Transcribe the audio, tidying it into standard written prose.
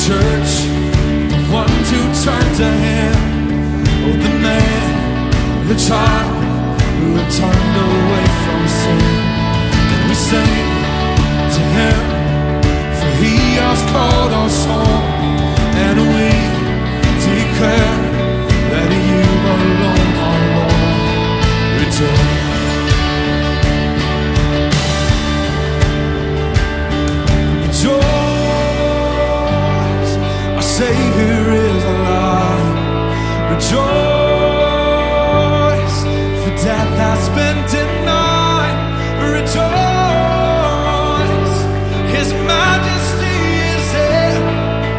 church, the ones who turned to Him. Oh, the man, the child who had turned away from sin. And we sing to Him, for He has called us home. And we declare that You alone are Lord. Rejoice. Rejoice, our Savior is